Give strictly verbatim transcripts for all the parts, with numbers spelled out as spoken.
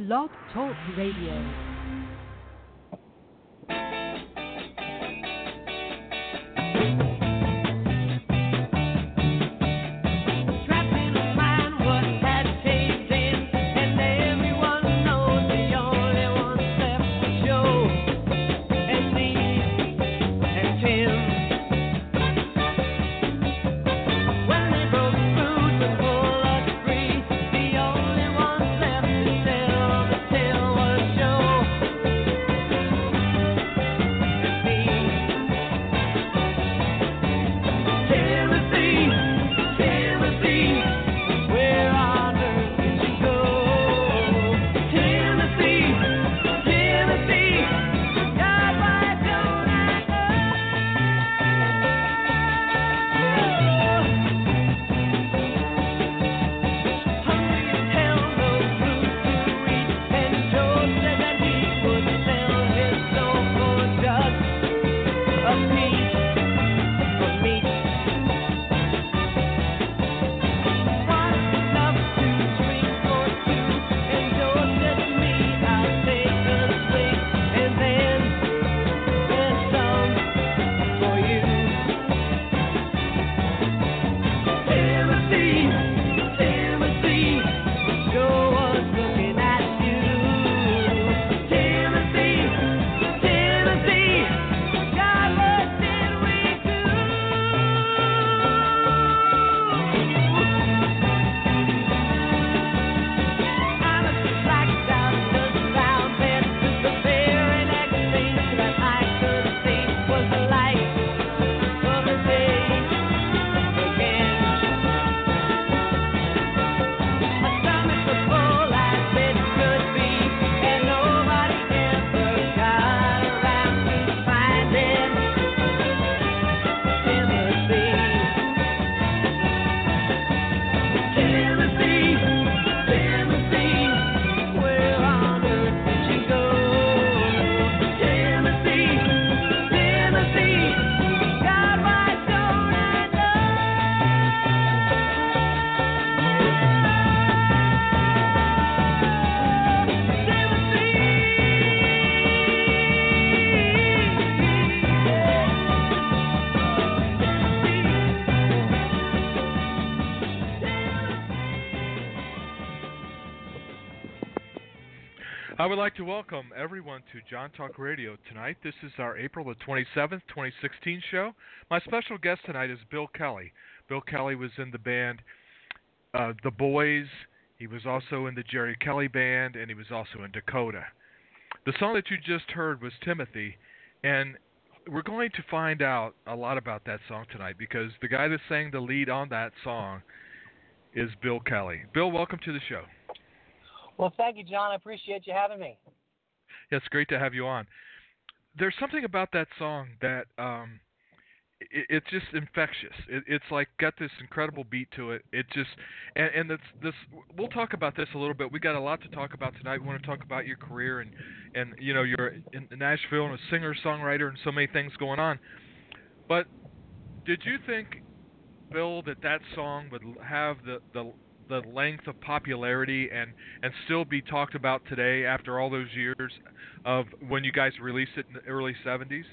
Blog Talk Radio. I would like to welcome everyone to John Talk Radio tonight. This is our April the twenty-seventh, twenty sixteen show. My special guest tonight is Bill Kelly. Bill Kelly was in the band uh, The Boys. He was also in the Jerry Kelly Band, and he was also in Dakota. The song that you just heard was Timothy, and we're going to find out a lot about that song tonight because the guy that sang the lead on that song is Bill Kelly. Bill, welcome to the show. Well, thank you, John. I appreciate you having me. Yeah, it's great to have you on. There's something about that song that um, it, it's just infectious. It, it's like got this incredible beat to it. It just and, and this, this we'll talk about this a little bit. We got a lot to talk about tonight. We want to talk about your career and and you know you're in Nashville and a singer songwriter and so many things going on. But did you think, Bill, that that song would have the the the length of popularity and, and still be talked about today after all those years of when you guys released it in the early seventies?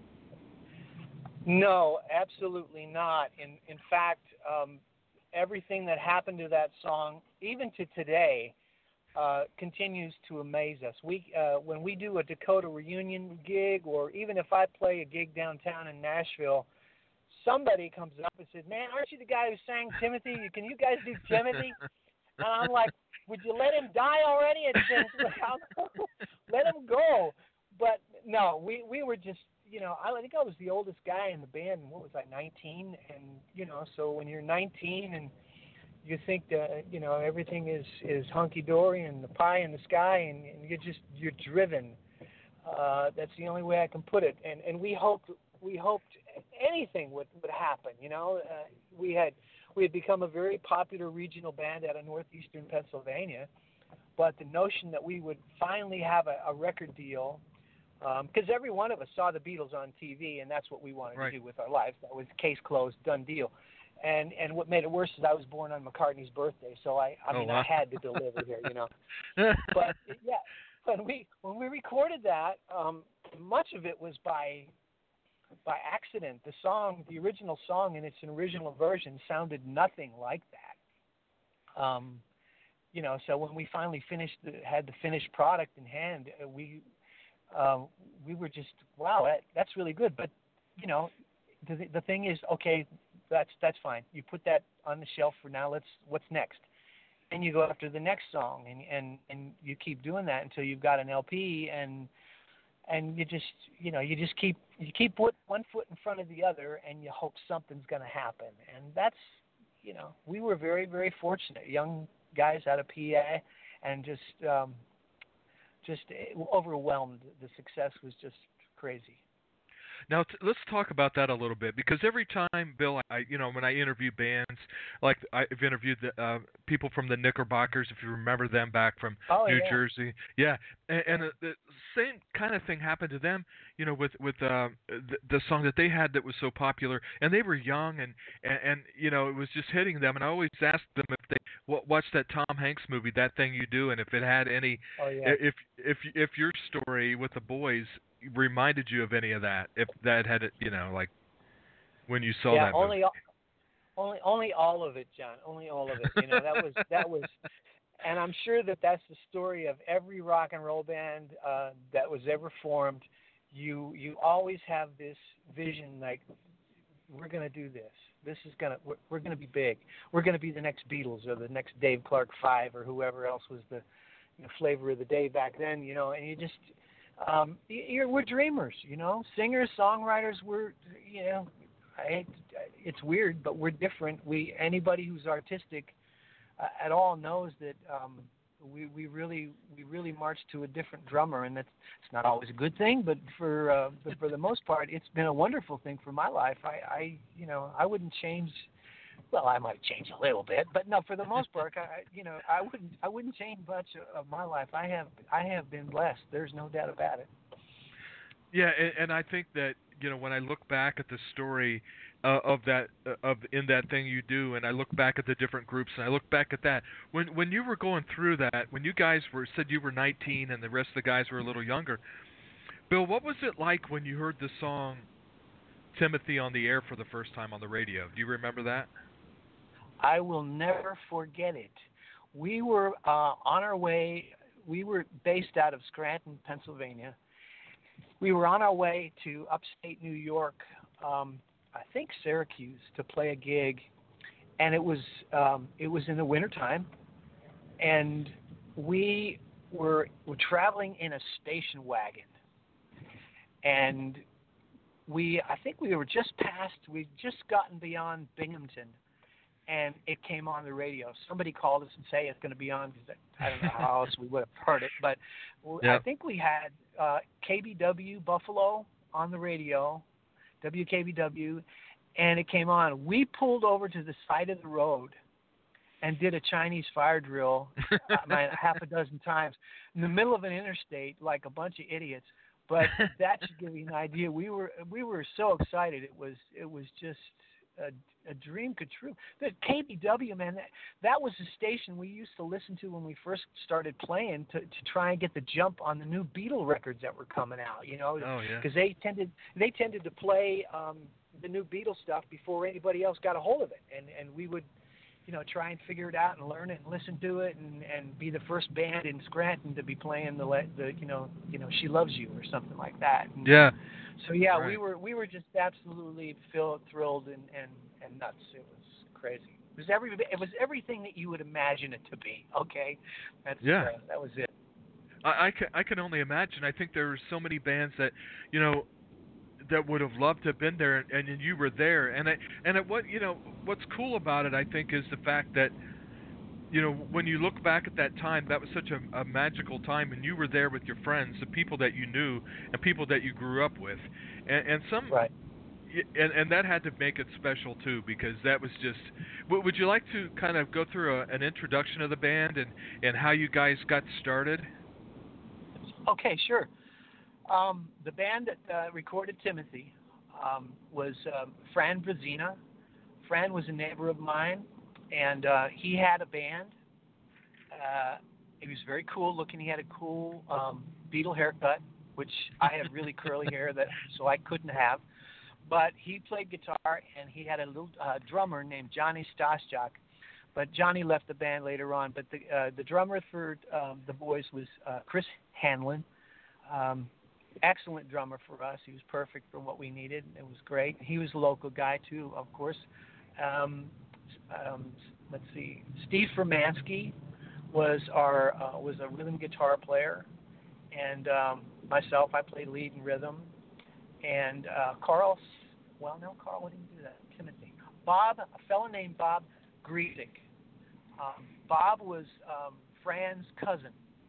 No, absolutely not. In in fact, um, everything that happened to that song, even to today, uh, continues to amaze us. We uh, when we do a Dakota reunion gig, or even if I play a gig downtown in Nashville, somebody comes up and says, "Man, aren't you the guy who sang Timothy? Can you guys do Timothy?" And I'm like, "Would you let him die already?" And says, "Let him go." But no, we, we were just, you know, I think I was the oldest guy in the band. What was I, nineteen? And, you know, so when you're nineteen and you think that, you know, everything is, is hunky-dory and the pie in the sky and, and you're just, you're driven. Uh, that's the only way I can put it. And, and we hoped, we hoped anything would, would happen, you know. Uh, we had we had become a very popular regional band out of northeastern Pennsylvania, but the notion that we would finally have a, a record deal, because um, every one of us saw the Beatles on T V, and that's what we wanted right. to do with our lives. That was case closed, done deal. and and what made it worse is I was born on McCartney's birthday, so I I Oh, mean wow. I had to deliver here, you know. But yeah, when we when we recorded that, um, much of it was by by accident. The song, the original song in its original version, sounded nothing like that. Um, you know, so when we finally finished, the, had the finished product in hand, uh, we um, we were just wow, that, that's really good. But you know, the the thing is, okay, that's that's fine. You put that on the shelf for now. Let's what's next? And you go after the next song, and and and you keep doing that until you've got an L P, and and you just you know you just keep you keep put one foot in front of the other, and you hope something's going to happen. And that's you know we were very very fortunate, young guys out of P A, and just um, just overwhelmed. The success was just crazy. Now t- let's talk about that a little bit, because every time, Bill, I you know when I interview bands, like I've interviewed the uh, people from the Knickerbockers, if you remember them back from Oh New yeah. Jersey, yeah, and, and uh, the same kind of thing happened to them, you know, with with uh, the, the song that they had that was so popular, and they were young, and, and and you know it was just hitting them, and I always asked them if they w- watched that Tom Hanks movie, That Thing You Do, and if it had any, Oh yeah. if if if your story with the boys reminded you of any of that, if that had it, you know, like when you saw yeah, that only movie. only only all of it, John. Only all of it. You know, that was that was, and I'm sure that that's the story of every rock and roll band uh, that was ever formed. You you always have this vision, like we're going to do this. This is gonna we're, we're going to be big. We're going to be the next Beatles or the next Dave Clark Five or whoever else was the you know, flavor of the day back then. You know, and you just um, you're, we're dreamers. You know, singers, songwriters. We're you know. I, it's weird, but we're different. We anybody who's artistic uh, at all knows that um, we we really we really march to a different drummer, and that's it's not always a good thing, but for uh, but for the most part, it's been a wonderful thing for my life. I, I you know I wouldn't change. Well, I might change a little bit, but no, for the most part, I you know I wouldn't I wouldn't change much of my life. I have I have been blessed. There's no doubt about it. Yeah, and, and I think that you know when I look back at the story uh, of that uh, of in That Thing You Do, and I look back at the different groups, and I look back at that when when you were going through that, when you guys were said you were nineteen and the rest of the guys were a little younger, Bill, what was it like when you heard the song Timothy on the air for the first time on the radio? Do you remember that? I will never forget it. We were uh, on our way. We were based out of Scranton, Pennsylvania. We were on our way to upstate New York, um, I think Syracuse, to play a gig, and it was um, it was in the wintertime, and we were were traveling in a station wagon, and we I think we were just past we'd just gotten beyond Binghamton, and it came on the radio. Somebody called us and say it's going to be on, because I don't know how else we would have heard it, but Yeah. I think we had uh, K B W Buffalo on the radio, W K B W, and it came on. We pulled over to the side of the road and did a Chinese fire drill uh, man, half a dozen times in the middle of an interstate like a bunch of idiots. But that should give you an idea. We were we were so excited. It was it was just a, a dream come true. The K B W, man, that, that was the station we used to listen to when we first started playing to, to try and get the jump on the new Beatle records that were coming out. You know, Oh, yeah. because they tended they tended to play um, the new Beatle stuff before anybody else got a hold of it, and and we would. You know, try and figure it out and learn it and listen to it, and, and be the first band in Scranton to be playing the the you know you know She Loves You or something like that. And Yeah. So yeah, Right. we were we were just absolutely filled, thrilled and, and, and nuts. It was crazy. It was every it was everything that you would imagine it to be. Okay, that's Yeah. uh, that was it. I, I, can, I can only imagine. I think there were so many bands that, you know, that would have loved to have been there, and, and you were there. And I, and it, what you know, what's cool about it, I think, is the fact that, you know, when you look back at that time, that was such a, a magical time, and you were there with your friends, the people that you knew, and people that you grew up with, and, and some, Right. and and that had to make it special too, because that was just. W- would you like to kind of go through a, an introduction of the band and and how you guys got started? Okay, sure. Um, the band that uh, recorded Timothy um, was um, Fran Brazina friend was a neighbor of mine, and uh, he had a band. Uh, he was very cool looking. He had a cool um, Beatle haircut, which I have really curly hair, that so I couldn't have. But he played guitar, and he had a little uh, drummer named Johnny Stoschak. But Johnny left the band later on. But the uh, the drummer for um, the boys was uh, Chris Hanlon. Um, excellent drummer for us. He was perfect for what we needed. It was great. He was a local guy too, of course. Um, um, let's see, Steve Fermansky was our uh, was a rhythm guitar player, and um, myself, I played lead and rhythm. And uh, Carl, well, no, Carl wouldn't do that. Timothy, Bob, a fellow named Bob Griesick. Um, Bob was um, Fran's cousin,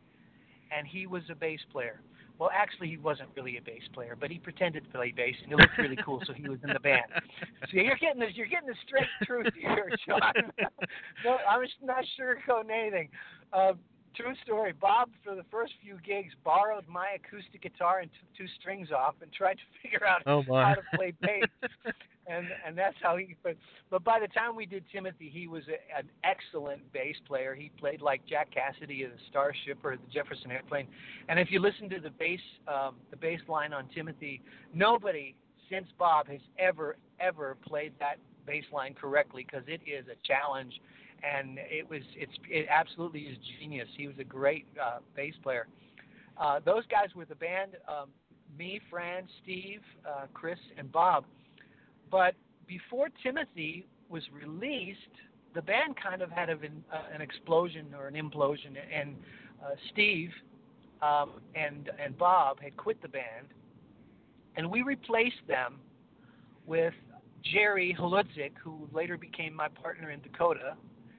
and he was a bass player. Well, actually, he wasn't really a bass player, but he pretended to play bass, and it looked really cool, so he was in the band. So you're getting this, you're getting the straight truth here, John. No, I'm not sugarcoating anything. Uh, true story. Bob, for the first few gigs, borrowed my acoustic guitar and took two strings off and tried to figure out oh how to play bass. And and that's how he. But, but by the time we did Timothy, he was a, an excellent bass player. He played like Jack Cassidy of the Starship or the Jefferson Airplane. And if you listen to the bass, um, the bass line on Timothy, nobody since Bob has ever ever played that bass line correctly, because it is a challenge. And it was it's it absolutely is genius. He was a great uh, bass player. Uh, those guys were the band. Um, me, Fran, Steve, uh, Chris, and Bob. But before Timothy was released, the band kind of had an, uh, an explosion or an implosion, and uh, Steve um, and and Bob had quit the band, and we replaced them with Jerry Holudzik, who later became my partner in Dakota,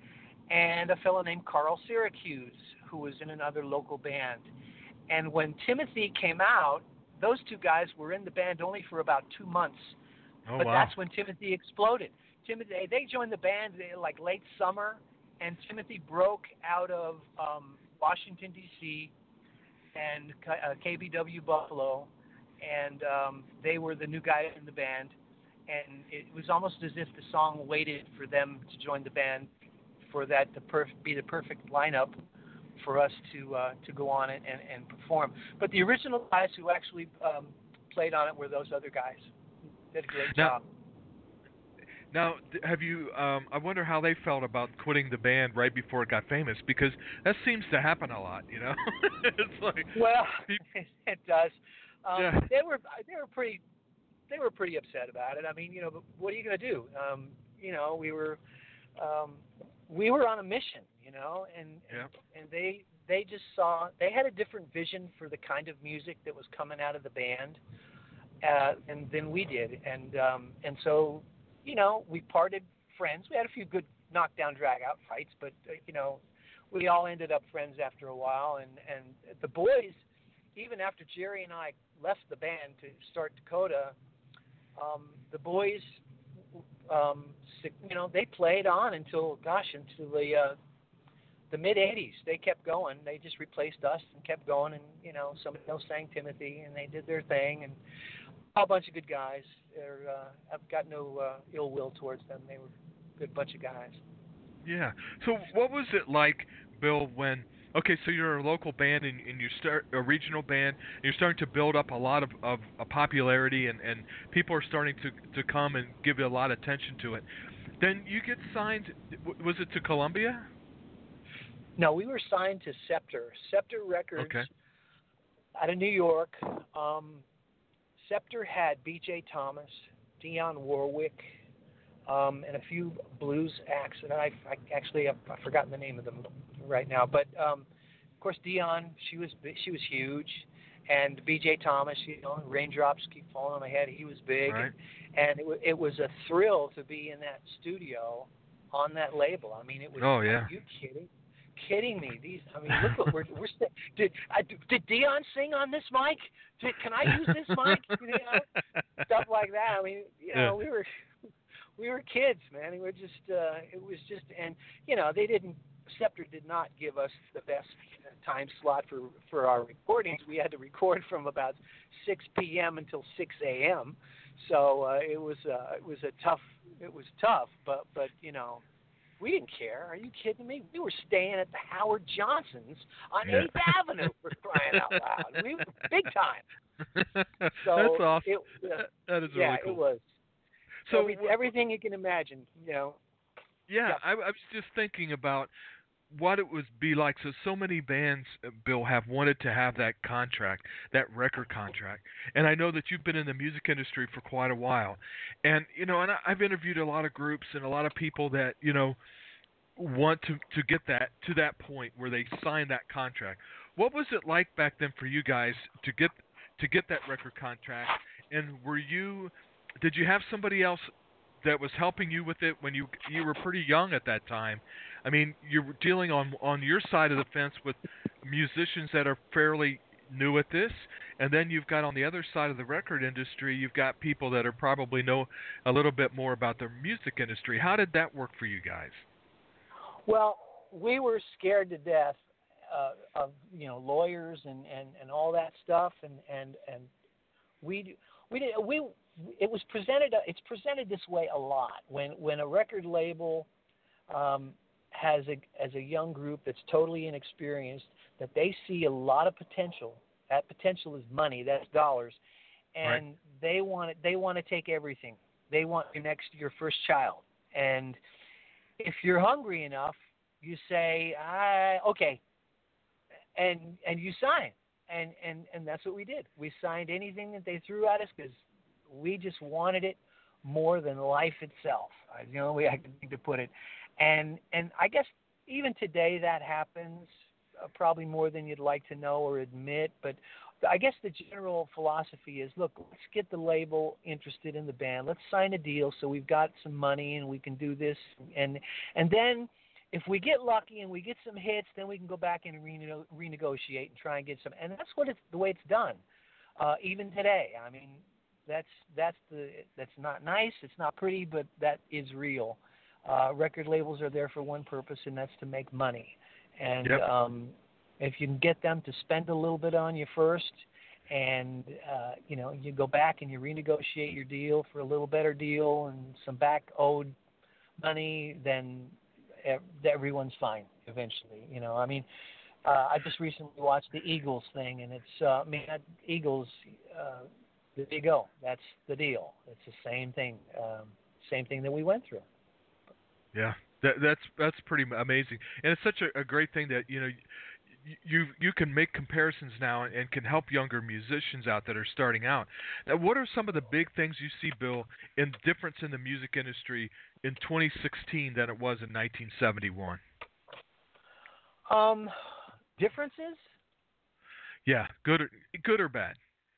and a fellow named Carl Syracuse, who was in another local band. And when Timothy came out, those two guys were in the band only for about two months. Oh, but wow. That's when Timothy exploded. Timothy, they joined the band like late summer, and Timothy broke out of um, Washington, D C, and uh, K B W Buffalo, and um, they were the new guys in the band. And it was almost as if the song waited for them to join the band, for that to perf- be the perfect lineup for us to uh, to go on it and, and perform. But the original guys who actually um, played on it were those other guys. Did a great now, job. Now, have you? Um, I wonder how they felt about quitting the band right before it got famous, because that seems to happen a lot. You know, it's like well, people, it does. Um, yeah. They were they were pretty they were pretty upset about it. I mean, you know, but what are you going to do? Um, you know, we were um, we were on a mission. You know, and Yeah. and, and they they just saw they had a different vision for the kind of music that was coming out of the band. Uh, and than we did, and um, and so, you know, we parted friends. We had a few good knockdown, drag-out fights, but uh, you know, we all ended up friends after a while. And, and the boys, even after Jerry and I left the band to start Dakota, um, the boys, um, you know, they played on until gosh, until the uh, the mid eighties. They kept going. They just replaced us and kept going. And you know, somebody else sang Timothy, and they did their thing. And a bunch of good guys. They're, uh, I've got no uh, ill will towards them. They were a good bunch of guys. Yeah. So what was it like, Bill, when, okay, so you're a local band and, and you start a regional band, and you're starting to build up a lot of, of a popularity, and, and people are starting to, to come and give you a lot of attention to it. Then you get signed, was it to Columbia? No, we were signed to Scepter. Scepter Records Okay. out of New York. Um, Scepter had B J Thomas, Dionne Warwick, um, and a few blues acts, and I, I actually I've, I've forgotten the name of them right now. But um, of course, Dionne, she was she was huge, and B J Thomas, you know, Raindrops Keep Falling on My Head. He was big, Right. and, and it, it was a thrill to be in that studio on that label. I mean, it was. Oh, yeah. Are you kidding? Kidding me? These, I mean, look what we're we're. St- did I, did Dionne sing on this mic? Did, can I use this mic? You know, stuff like that. I mean, you know, Yeah. we were we were kids, man. We were just. Uh, it was just, and you know, they didn't. Scepter did not give us the best time slot for for our recordings. We had to record from about six p.m. until six a.m. So uh, it was uh, it was a tough it was tough, but but you know, we didn't care. Are you kidding me? We were staying at the Howard Johnsons on Yeah. eighth Avenue for crying out loud. We were big time. So That's awesome. it, That- that is yeah, really cool. it was. So Every, everything you can imagine, you know. yeah, Yeah. I, I was just thinking about what it would be like. So so many bands, uh, Bill, have wanted to have that contract, that record contract. And I know that you've been in the music industry for quite a while. And you know, and I, I've interviewed a lot of groups and a lot of people that, you know, want to to get that to that point where they sign that contract. What was it like back then for you guys to get to get that record contract? And were you did you have somebody else that was helping you with it when you you were pretty young at that time? I mean, you're dealing on on your side of the fence with musicians that are fairly new at this, and then you've got on the other side of the record industry, you've got people that are probably know a little bit more about the music industry. How did that work for you guys? Well, we were scared to death uh, of you know lawyers and, and, and all that stuff, and, and, and we we did we it was presented it's presented this way a lot when when a record label um, has a as a young group that's totally inexperienced, that they see a lot of potential. That potential is money, that's dollars, and Right. they want it, they want to take everything. They want your next your first child, and if you're hungry enough, you say, I, okay, and and you sign. And, and, and that's what we did. We signed anything that they threw at us because we just wanted it more than life itself. That's the only way I can think to put it. And, and I guess even today that happens, uh, probably more than you'd like to know or admit. But I guess the general philosophy is, look, let's get the label interested in the band. Let's sign a deal so we've got some money and we can do this. And and then if we get lucky and we get some hits, then we can go back and rene- renegotiate and try and get some. And that's what it's the way it's done, uh, even today. I mean, that's that's the that's not nice. It's not pretty, but that is real. Uh, record labels are there for one purpose, and that's to make money. And Yep. um, if you can get them to spend a little bit on you first, and uh, you know, you go back and you renegotiate your deal for a little better deal and some back owed money, then everyone's fine eventually. You know, I mean, uh, I just recently watched the Eagles thing, and it's, uh, I mean, that Eagles, uh, there you go. That's the deal. It's the same thing, um, same thing that we went through. Yeah, that, that's that's pretty amazing, and it's such a, a great thing that you know you, you you can make comparisons now and, and can help younger musicians out that are starting out. Now, what are some of the big things you see, Bill, in difference in the music industry in twenty sixteen than it was in nineteen seventy-one? Um, differences? Yeah, good or good or bad?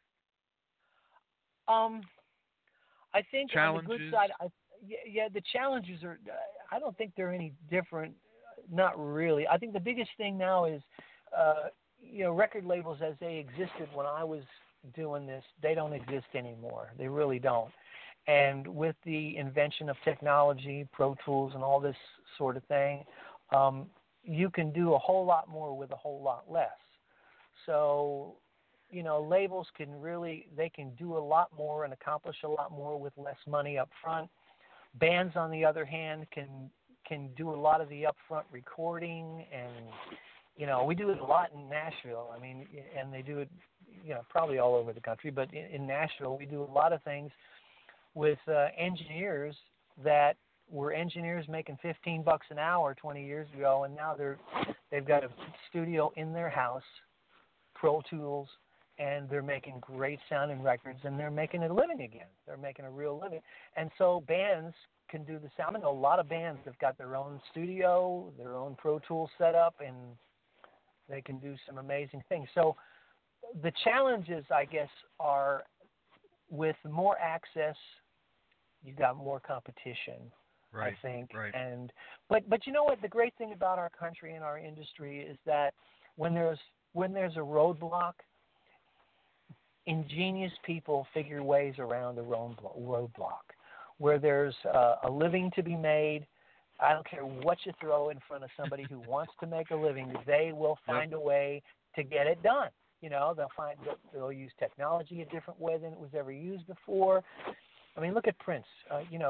Um, I think on the good Challenges? side, I, yeah, yeah, the challenges are. I don't think they're any different. Not really. I think the biggest thing now is, uh, you know, record labels as they existed when I was doing this, they don't exist anymore. They really don't. And with the invention of technology, Pro Tools, and all this sort of thing, um, you can do a whole lot more with a whole lot less. So, you know, labels can really, they can do a lot more and accomplish a lot more with less money up front. Bands, on the other hand, can can do a lot of the upfront recording, and, you know, we do it a lot in Nashville. I mean, and they do it, you know, probably all over the country, but in, in Nashville, we do a lot of things with uh, engineers that were engineers making fifteen bucks an hour twenty years ago, and now they're they've got a studio in their house, Pro Tools, and they're making great sounding records, and they're making a living again. They're making a real living. And so bands can do the sound. I know a lot of bands have got their own studio, their own Pro Tools setup, and they can do some amazing things. So the challenges, I guess, are with more access, you've got more competition, Right. I think. Right. And but but you know what? The great thing about our country and our industry is that when there's when there's a roadblock, ingenious people figure ways around the roadblock. Where there's uh, a living to be made, I don't care what you throw in front of somebody who wants to make a living, they will find Yep. a way to get it done. You know, they'll find they'll use technology a different way than it was ever used before. I mean, look at Prince. Uh, you know,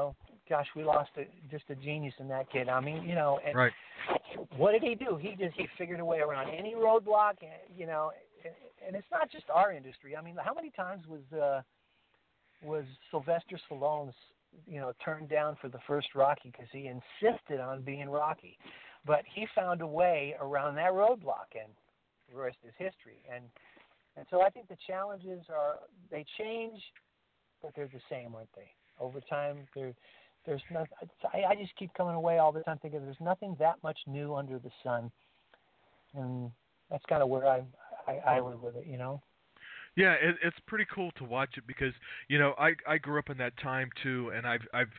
gosh, we lost a, just a genius in that kid. I mean, you know, and Right. what did he do? He just he figured a way around any roadblock, you know. And it's not just our industry. I mean, how many times was uh, was Sylvester Stallone's, you know, turned down for the first Rocky because he insisted on being Rocky, but he found a way around that roadblock, and the rest is history. And and so I think the challenges are they change, but they're the same, aren't they? Over time, there there's no. I, I just keep coming away all the time thinking there's nothing that much new under the sun, and that's kind of where I I, I live with it, you know. Yeah, it, it's pretty cool to watch it because you know I I grew up in that time too, and I've I've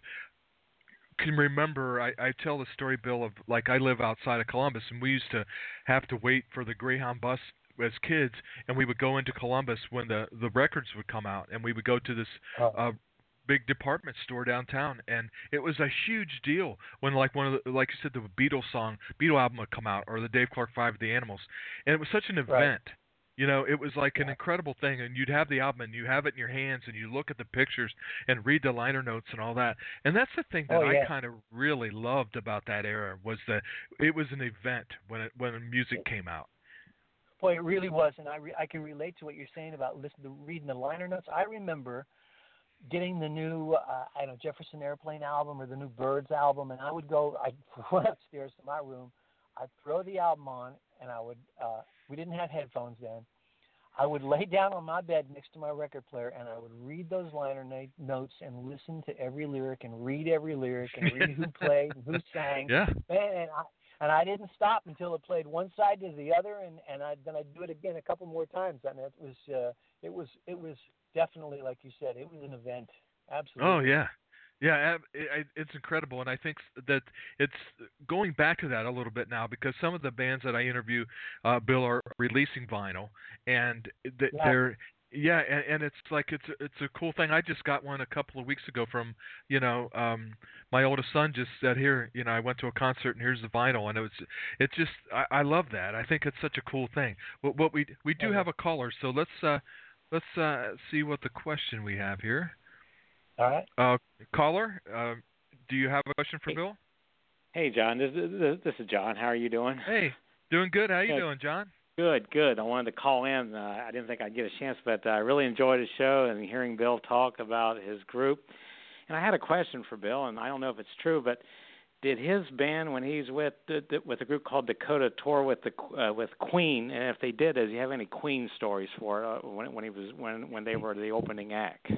can remember I, I tell the story, Bill, of like I live outside of Columbus, and we used to have to wait for the Greyhound bus as kids, and we would go into Columbus when the the records would come out, and we would go to this Oh. uh, big department store downtown, and it was a huge deal when like one of the, like you said, the Beatles song, Beatle album would come out, or the Dave Clark Five of the Animals, and it was such an event. Right. You know, it was like an Yeah. incredible thing, and you'd have the album, and you have it in your hands, and you look at the pictures and read the liner notes and all that. And that's the thing that Oh, yeah. I kind of really loved about that era was that it was an event when it when the music came out. Boy, it really was, and I re- I can relate to what you're saying about listening to reading the liner notes. I remember getting the new uh, I don't know Jefferson Airplane album or the new Birds album, and I would go I'd run upstairs to my room, I'd throw the album on, and I would uh, we didn't have headphones then. I would lay down on my bed next to my record player, and I would read those liner na- notes and listen to every lyric and read every lyric and read who played and who sang. Yeah. Man, and I and I didn't stop until it played one side to the other, and and I, then I'd do it again a couple more times. And it was uh, it was it was definitely, like you said, it was an event. Absolutely. Oh yeah, yeah. ab- It, it's incredible, and I think s- that it's going back to that a little bit now because some of the bands that I interview, uh, Bill, are releasing vinyl, and th- Yeah. they're yeah, and, and it's like it's a- it's a cool thing. I just got one a couple of weeks ago from you know um, my oldest son just said here, you know, I went to a concert and here's the vinyl, and it was it's just I, I love that. I think it's such a cool thing. What, what we we do Oh, yeah. have a caller, so let's uh, let's uh, see what the question we have here. All right. Uh, caller, uh, do you have a question for Hey. Bill? Hey, John. This is this is John. How are you doing? Hey, doing good. How you Good. doing, John? Good, good. I wanted to call in. Uh, I didn't think I'd get a chance, but I really enjoyed the show and hearing Bill talk about his group. And I had a question for Bill, and I don't know if it's true, but did his band, when he's with with a group called Dakota, tour with the uh, with Queen? And if they did, does he have any Queen stories for uh, when when he was when when they were the opening act?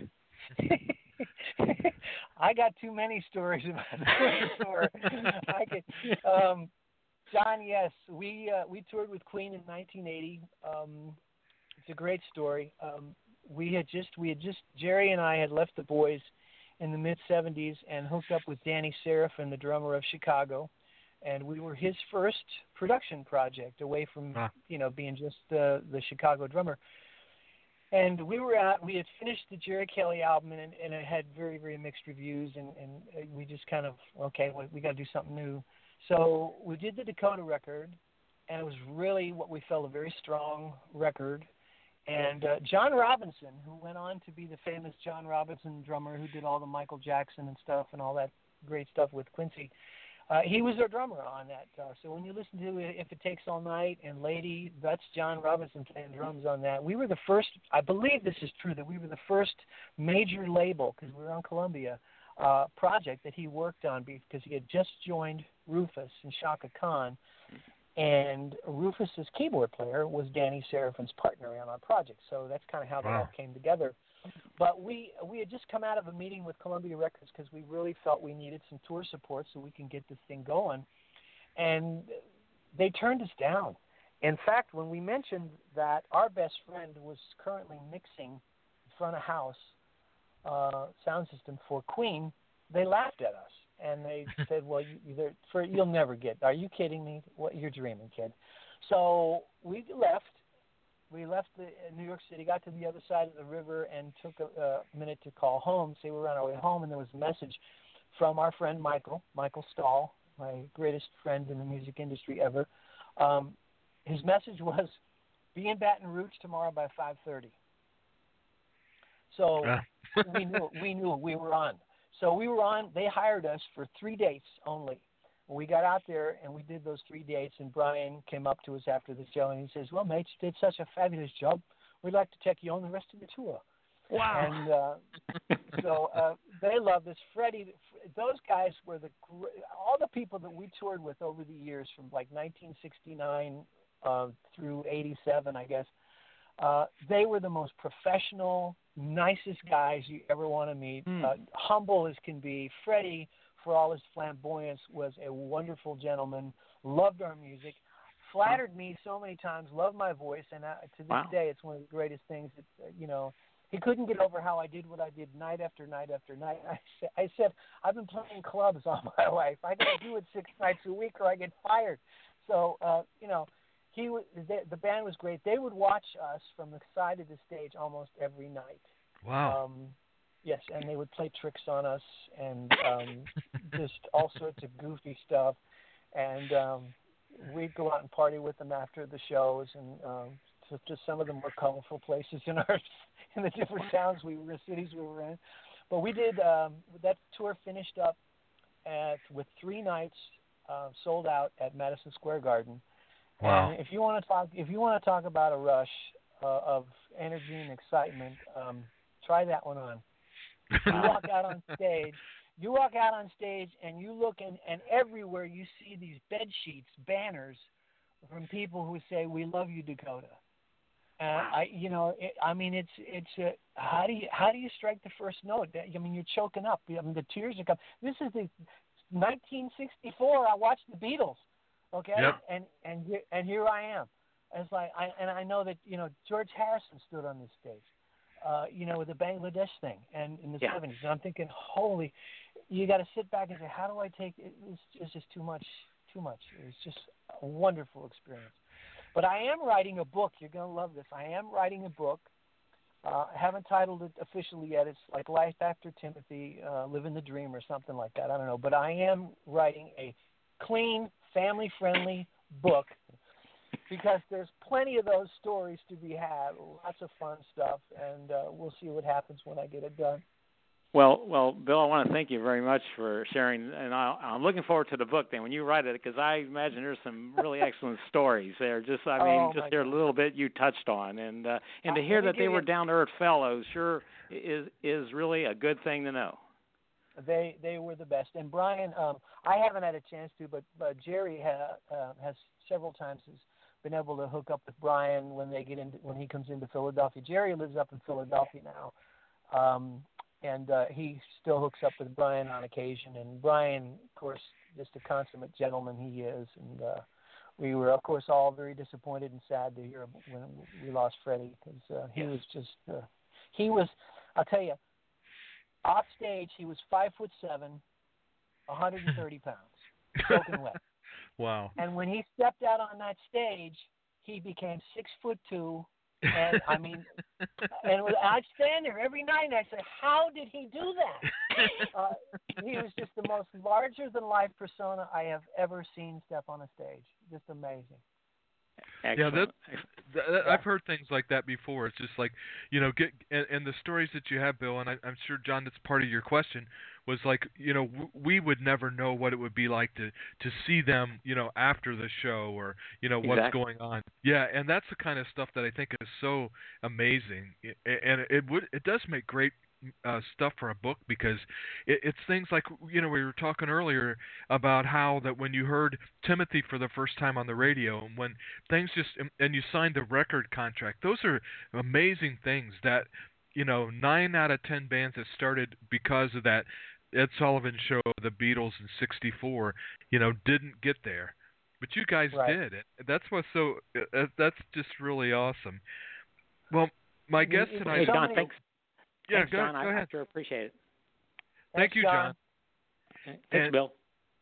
I got too many stories about the tour. I could, um, John, yes, we uh, we toured with Queen in nineteen eighty. Um, it's a great story. Um, we had just we had just Jerry and I had left the Boys in the mid seventies and hooked up with Danny Seraphin, the drummer of Chicago, and we were his first production project away from Huh. you know being just the the Chicago drummer. And we were at, we had finished the Jerry Kelly album, and, and it had very, very mixed reviews, and, and we just kind of, okay, we, we got to do something new. So we did the Dakota record, and it was really what we felt a very strong record. And uh, John Robinson, who went on to be the famous John Robinson drummer who did all the Michael Jackson and stuff and all that great stuff with Quincy, Uh, he was our drummer on that. Uh, so when you listen to If It Takes All Night and Lady, that's John Robinson playing drums on that. We were the first, I believe this is true, that we were the first major label, because we were on Columbia, uh, project that he worked on because he had just joined Rufus and Shaka Khan. And Rufus's keyboard player was Danny Seraphin's partner on our project. So that's kind of how that Wow. all came together. But we we had just come out of a meeting with Columbia Records because we really felt we needed some tour support so we can get this thing going. And they turned us down. In fact, when we mentioned that our best friend was currently mixing in front of house uh, sound system for Queen, they laughed at us. And they said, well, you, either, for, you'll never get, are you kidding me? What, you're dreaming, kid. So we left. We left the, uh, New York City, got to the other side of the river, and took a, a minute to call home, say we were on our way home, and there was a message from our friend Michael, Michael Stahl, my greatest friend in the music industry ever. Um, his message was, be in Baton Rouge tomorrow by five thirty. So Yeah. we knew we knew we were on. so we were on. They hired us for three dates only. We got out there and we did those three dates. And Brian came up to us after the show and he says, "Well, mate, you did such a fabulous job. We'd like to take you on the rest of the tour." Wow. And uh, so uh, they loved us. Freddie, those guys were the all the people that we toured with over the years, from like nineteen sixty-nine uh, through eighty-seven, I guess. Uh, they were the most professional, nicest guys you ever want to meet. Mm. Uh, humble as can be. Freddie, for all his flamboyance, was a wonderful gentleman. Loved our music. Flattered me so many times. Loved my voice, and uh, to this wow. day, it's one of the greatest things. That, uh, you know, he couldn't get over how I did what I did night after night after night. I said, I said, I've been playing clubs all my life. I got to do it six nights a week, or I get fired. So, uh, you know. He was, the, the band was great. They would watch us from the side of the stage almost every night. Wow. Um, yes, and they would play tricks on us and um, just all sorts of goofy stuff. And um, we'd go out and party with them after the shows. And um, to, to some of the more colorful places in our in the different towns we were in, cities we were in. But we did um, that tour finished up at with three nights uh, sold out at Madison Square Garden. Wow. And if you want to talk, if you want to talk about a rush uh, of energy and excitement, um, try that one on. You walk out on stage, you walk out on stage, and you look, and, and everywhere you see these bed sheets, banners from people who say, "We love you, Dakota." And wow. I, you know, it, I mean, it's it's uh, how do you how do you strike the first note? I mean, you're choking up. I mean, the tears are coming. This is the nineteen sixty-four. I watched the Beatles. Okay, yep. and and here, and here I am. It's like I and I know that you know George Harrison stood on this stage, uh, you know, with the Bangladesh thing, and in the yeah. seventies. And I'm thinking, holy, you got to sit back and say, how do I take it? It's, it's just too much, too much. It was just a wonderful experience. But I am writing a book. You're gonna love this. I am writing a book. Uh, I haven't titled it officially yet. It's like Life After Timothy, uh, Living the Dream, or something like that. I don't know. But I am writing a clean, family-friendly book because there's plenty of those stories to be had, lots of fun stuff, and uh, we'll see what happens when I get it done. Well, well, Bill, I want to thank you very much for sharing, and I, I'm looking forward to the book then when you write it, because I imagine there's some really excellent stories there. Just, I mean, oh, just hear a little bit you touched on, and uh, and to hear that they were down to earth fellows sure is is really a good thing to know. They they were the best. And Brian, um, I haven't had a chance to, but, but Jerry ha, uh, has several times has been able to hook up with Brian when they get into when he comes into Philadelphia. Jerry lives up in Philadelphia now, um, and uh, he still hooks up with Brian on occasion. And Brian, of course, just a consummate gentleman he is. And uh, we were, of course, all very disappointed and sad to hear when we lost Freddie, because uh, he was just uh, he was. I'll tell you. Off stage, he was five foot seven, one hundred thirty pounds, soaking wet. Wow! And when he stepped out on that stage, he became six foot two, and I mean, and I'd stand there every night and I'd say, "How did he do that?" uh, he was just the most larger than life persona I have ever seen step on a stage. Just amazing. Excellent. Yeah, that, that, that yeah. I've heard things like that before. It's just like, you know, get and, and the stories that you have, Bill, and I, I'm sure, John, that's part of your question, was like, you know, w- we would never know what it would be like to, to see them, you know, after the show, or, you know, exactly. what's going on. Yeah, and that's the kind of stuff that I think is so amazing, and it would it does make great Uh, stuff for a book, because it, it's things like, you know, we were talking earlier about how that when you heard Timothy for the first time on the radio, and when things just and you signed the record contract, those are amazing things that, you know, nine out of ten bands that started because of that Ed Sullivan Show, the Beatles in sixty-four, you know, didn't get there, but you guys right. did. That's what's so uh, that's just really awesome. Well, my guest tonight. Hey, John, thanks. Yeah, Thanks, go, John. go I, ahead. I sure appreciate it. Thank Thanks, you, John. John. Thanks, and, Bill.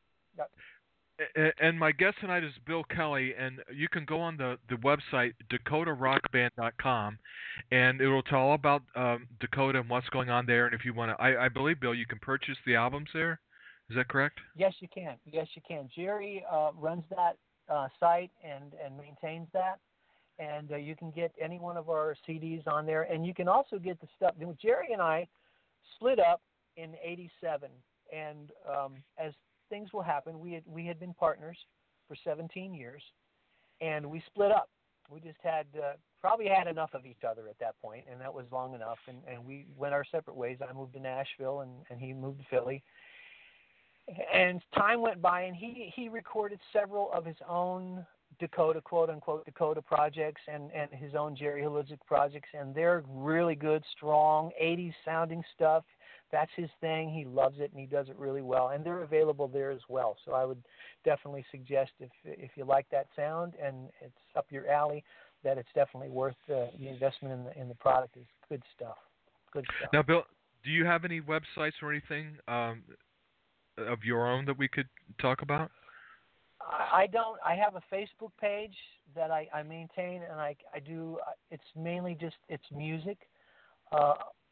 And my guest tonight is Bill Kelly, and you can go on the, the website, dakota rock band dot com, and it will tell all about um, Dakota and what's going on there. And if you want to, I, I believe, Bill, you can purchase the albums there. Is that correct? Yes, you can. Yes, you can. Jerry uh, runs that uh, site and, and maintains that. And uh, you can get any one of our C Ds on there. And you can also get the stuff. Jerry and I split up in eighty-seven, and um, as things will happen, we had we had been partners for seventeen years, and we split up. We just had uh, probably had enough of each other at that point, and that was long enough. And, and we went our separate ways. I moved to Nashville, and, and he moved to Philly. And time went by, and he, he recorded several of his own Dakota, quote-unquote, Dakota projects and, and his own Jerry Haluzik projects, and they're really good, strong, eighties-sounding stuff. That's his thing. He loves it, and he does it really well. And they're available there as well. So I would definitely suggest if if you like that sound and it's up your alley, that it's definitely worth uh, the investment in the in the product. Is good stuff. Good stuff. Now, Bill, do you have any websites or anything um, of your own that we could talk about? I don't. I have a Facebook page that I, I maintain, and I, I do. It's mainly just it's music. Uh,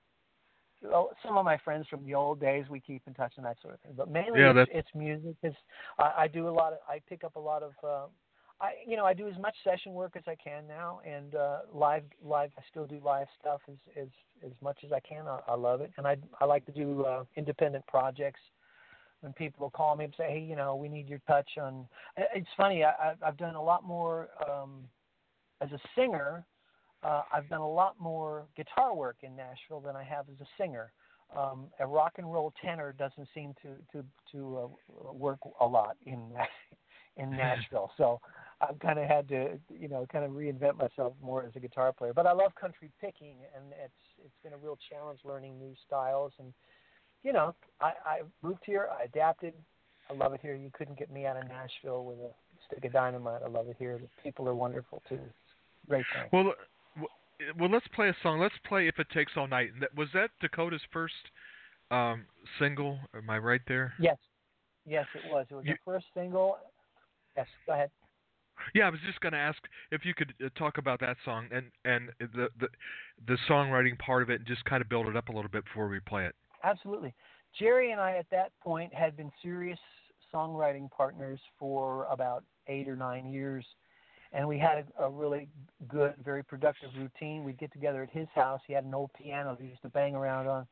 well, some of my friends from the old days, we keep in touch and that sort of thing. But mainly, yeah, it's, it's music. It's, I, I do a lot of. I pick up a lot of. Uh, I you know I do as much session work as I can now, and uh, live live. I still do live stuff as as as much as I can. I, I love it, and I I like to do uh, independent projects. When people will call me and say, hey, you know, we need your touch on. It's funny. I, I've done a lot more um, as a singer. Uh, I've done a lot more guitar work in Nashville than I have as a singer. Um, a rock and roll tenor doesn't seem to to to uh, work a lot in in Nashville. So I've kind of had to, you know, kind of reinvent myself more as a guitar player. But I love country picking, and it's it's been a real challenge learning new styles. And you know, I, I moved here, I adapted. I love it here. You couldn't get me out of Nashville with a stick of dynamite. I love it here. The people are wonderful too. Great thing. Well, well, let's play a song. Let's play "If It Takes All Night." Was that Dakota's first um, single? Am I right there? Yes, yes, it was. It was you, the first single. Yes, go ahead. Yeah, I was just going to ask if you could uh, talk about that song and and the, the the songwriting part of it, and just kind of build it up a little bit before we play it. Absolutely. Jerry and I at that point had been serious songwriting partners for about eight or nine years, and we had a, a really good, very productive routine. We'd get together at his house. He had an old piano that he used to bang around on,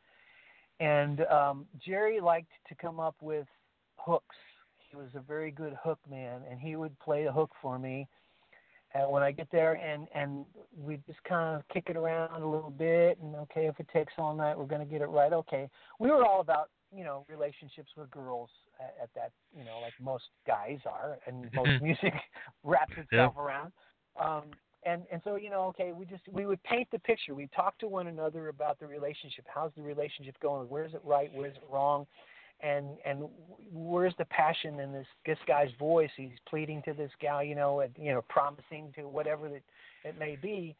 and um, Jerry liked to come up with hooks. He was a very good hook man, and he would play a hook for me. And when I get there, and, and we just kind of kick it around a little bit, and okay, if it takes all night, we're going to get it right. Okay, we were all about, you know, relationships with girls at, at that, you know, like most guys are, and most music wraps itself yeah. around. Um, and and so, you know, okay, we just we would paint the picture. We talk to one another about the relationship. How's the relationship going? Where's it right? Where's it wrong? And and where's the passion in this this guy's voice? He's pleading to this gal, you know, and, you know, promising to whatever that it may be.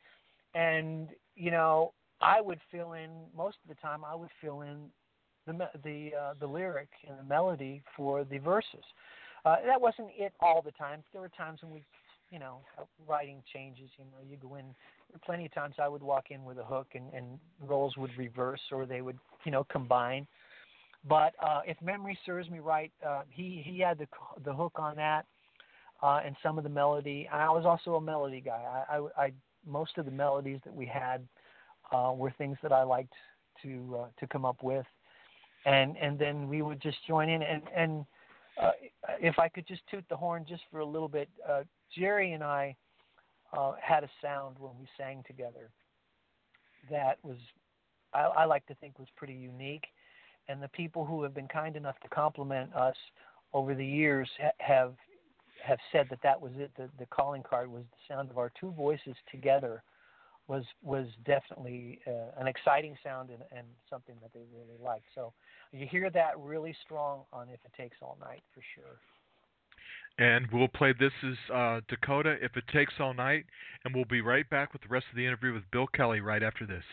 And you know, I would fill in most of the time. I would fill in the the uh, the lyric and the melody for the verses. Uh, that wasn't it all the time. There were times when we, you know, writing changes. You know, you go in. There were plenty of times I would walk in with a hook, and, and roles would reverse, or they would, you know, combine. But uh, if memory serves me right, uh, he, he had the the hook on that uh, and some of the melody. And I was also a melody guy. I, I, I most of the melodies that we had uh, were things that I liked to uh, to come up with, and and then we would just join in. And and uh, if I could just toot the horn just for a little bit, uh, Jerry and I uh, had a sound when we sang together that was I, I like to think was pretty unique. And the people who have been kind enough to compliment us over the years ha- have have said that that was it. The, the calling card was the sound of our two voices together was was definitely uh, an exciting sound and, and something that they really liked. So you hear that really strong on If It Takes All Night for sure. And we'll play This is uh, Dakota, If It Takes All Night, and we'll be right back with the rest of the interview with Bill Kelly right after this.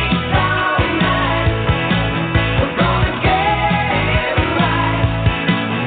We're gonna get it right.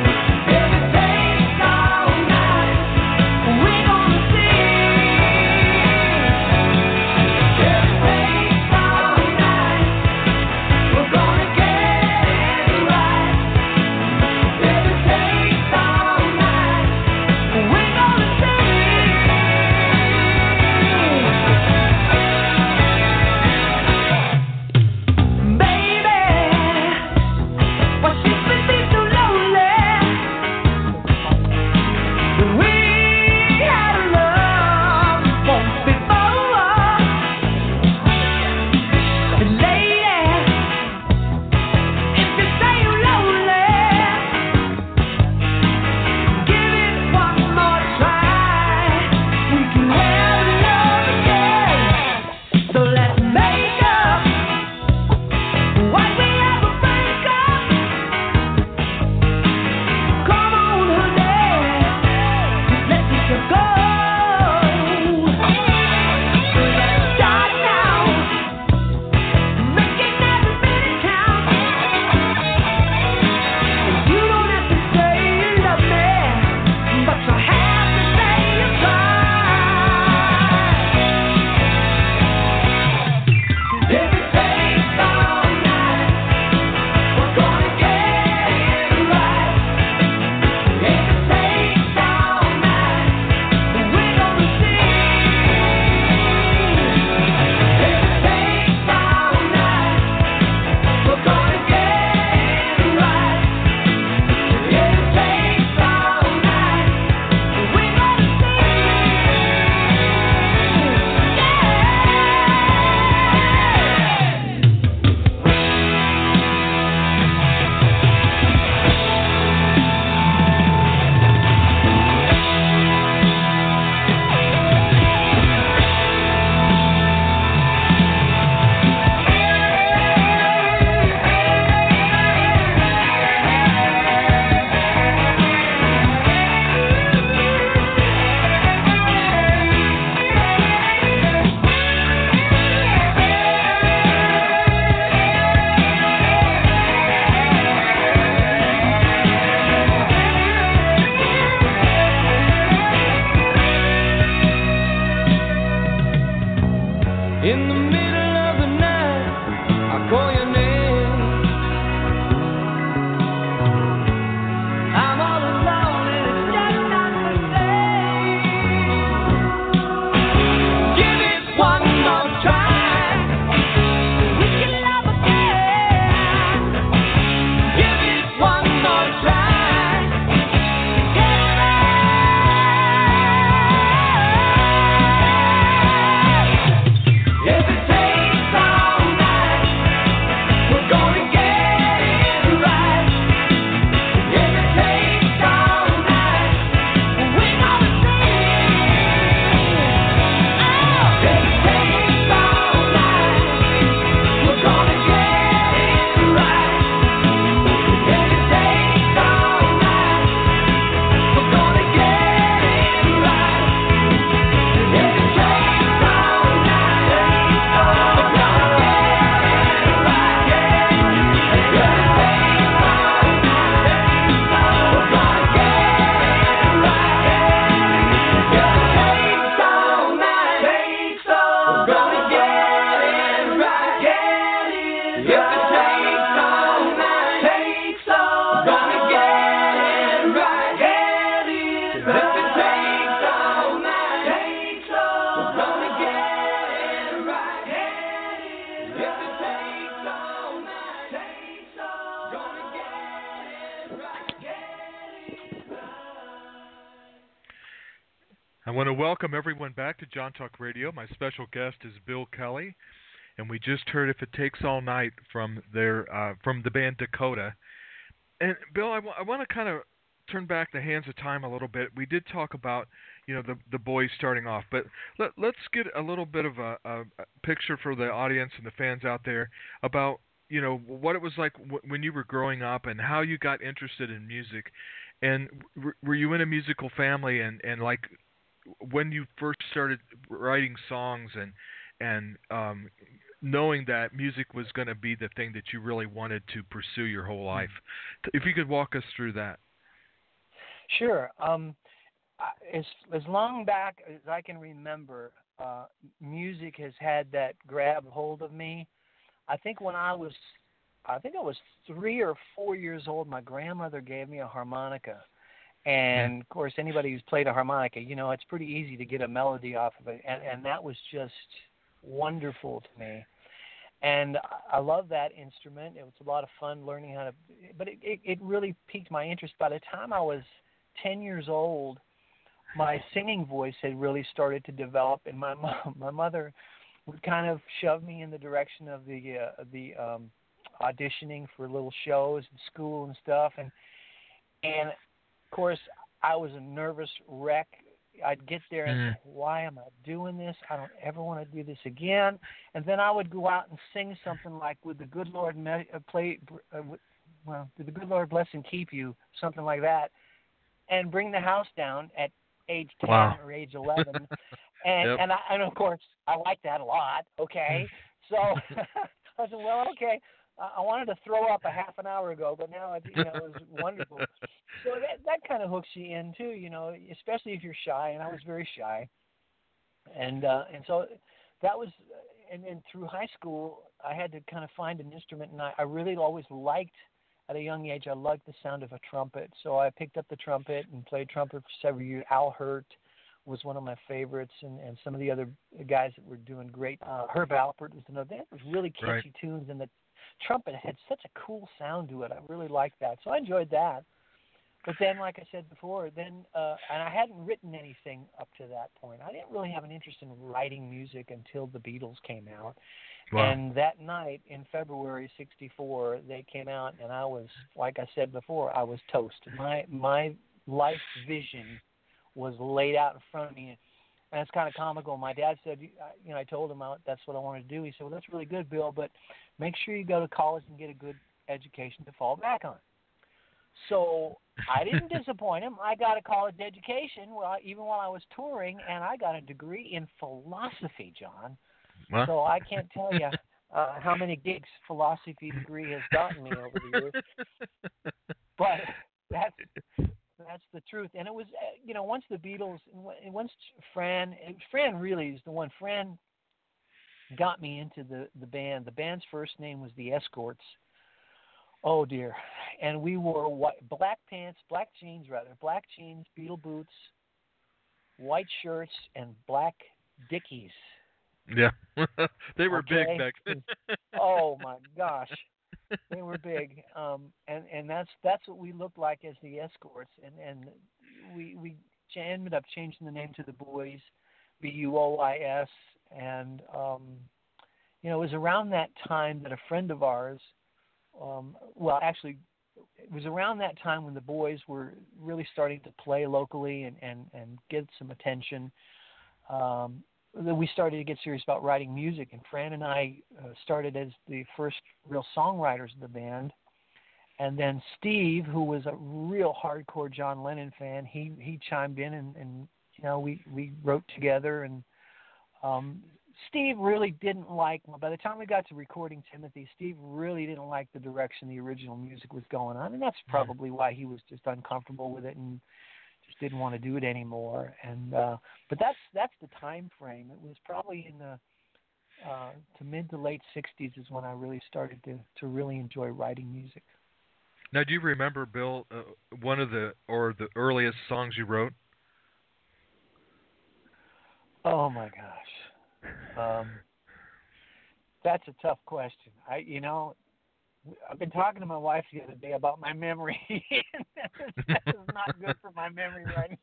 for your name. I'm all alone and it's just not the same. Give it one more try. We can love again. Give it one more try. Get it right. If it takes all night, we're gonna get it right. If it takes all night, we're gonna sing. Oh, if it takes all night, we're gonna get it right. If it takes all night, we're gonna get it right. If it takes all night, we're gonna get it right. If it takes all night, we're gonna get it right. If it takes all night, takes all, we're gonna get it right. Get it. If it takes all night, takes all, we're gonna get it right. Get it. If it takes all night, takes all, we're gonna get it right. Get it. If it takes all night, takes all, gonna get it right. Get it right. I want to welcome everyone back to John Talk Radio. My special guest is Bill Kelly, and we just heard "If It Takes All Night" from their uh, from the band Dakota. And Bill, I want to kind of turn back the hands of time a little bit. We did talk about, you know, the the boys starting off, but let, let's get a little bit of a, a, a picture for the audience and the fans out there about, you know, what it was like w- when you were growing up and how you got interested in music. And w- were you in a musical family, and, and like when you first started writing songs and and um, knowing that music was going to be the thing that you really wanted to pursue your whole life? If you could walk us through that. Sure. Um, I- as as long back as I can remember, uh, music has had that grab hold of me. I think when I was, I think I was three or four years old, my grandmother gave me a harmonica. And of course, anybody who's played a harmonica, you know, it's pretty easy to get a melody off of it, and, and that was just wonderful to me. And I- I love that instrument. It was a lot of fun learning how to, but it, it, it really piqued my interest. By the time I was ten years old, my singing voice had really started to develop, and my mom, my mother would kind of shove me in the direction of the uh, the um, auditioning for little shows in school and stuff, and and of course I was a nervous wreck. I'd get there and Mhm. say, why am I doing this? I don't ever want to do this again. And then I would go out and sing something like, "Would the good Lord me- uh, play, uh, w- well, did the good Lord bless and keep you," something like that, and bring the house down at age ten Wow. or age eleven. And Yep. and I and of course I liked that a lot. Okay, so I said, well, okay. I I wanted to throw up a half an hour ago, but now it, you know, it was wonderful. So that that kind of hooks you in too, you know, especially if you're shy. And I was very shy, and uh, and so that was, and then through high school, I had to kind of find an instrument, and I, I really always liked. At a young age, I liked the sound of a trumpet, so I picked up the trumpet and played trumpet for several years. Al Hurt was one of my favorites, and, and some of the other guys that were doing great. Uh, Herb Alpert was another. That was really catchy Right. tunes, and the trumpet had such a cool sound to it. I really liked that, so I enjoyed that. But then, like I said before, then uh, and I hadn't written anything up to that point. I didn't really have an interest in writing music until the Beatles came out. Wow. And that night in February sixty-four, they came out, and I was, like I said before, I was toast. My my life vision was laid out in front of me, and it's kind of comical. My dad said, you know, I told him I, that's what I wanted to do. He said, well, that's really good, Bill, but make sure you go to college and get a good education to fall back on. So I didn't disappoint him. I got a college education, well, even while I was touring, and I got a degree in philosophy, John. Well. So I can't tell you uh, how many gigs philosophy degree has gotten me over the years. But that's that's the truth. And it was, uh, you know, once the Beatles, once Fran, Fran really is the one. Fran got me into the, the band. The band's first name was the Escorts. Oh, dear. And we wore white, black pants, black jeans, rather, black jeans, beetle boots, white shirts, and black Dickies. Yeah. They were Okay? big back then. Oh, my gosh. They were big. Um, and, and that's that's what we looked like as the Escorts. And, and we, we ch- ended up changing the name to the Boys, B U O I S. And, um, you know, it was around that time that a friend of ours, um, well, actually, it was around that time when the Boys were really starting to play locally and, and, and get some attention. Um, that we started to get serious about writing music, and Fran and I uh, started as the first real songwriters of the band. And then Steve, who was a real hardcore John Lennon fan, he, he chimed in, and, and you know, we, we wrote together. And um, Steve really didn't like, by the time we got to recording Timothy, Steve really didn't like the direction the original music was going on, and that's probably why he was just uncomfortable with it and just didn't want to do it anymore. And uh, but that's that's the time frame. It was probably in the uh, to mid to late sixties is when I really started to to really enjoy writing music. Now, do you remember, Bill, uh, one of the or the earliest songs you wrote? Oh my gosh, um, that's a tough question. I you know. I've been talking to my wife the other day about my memory. That is not good for my memory right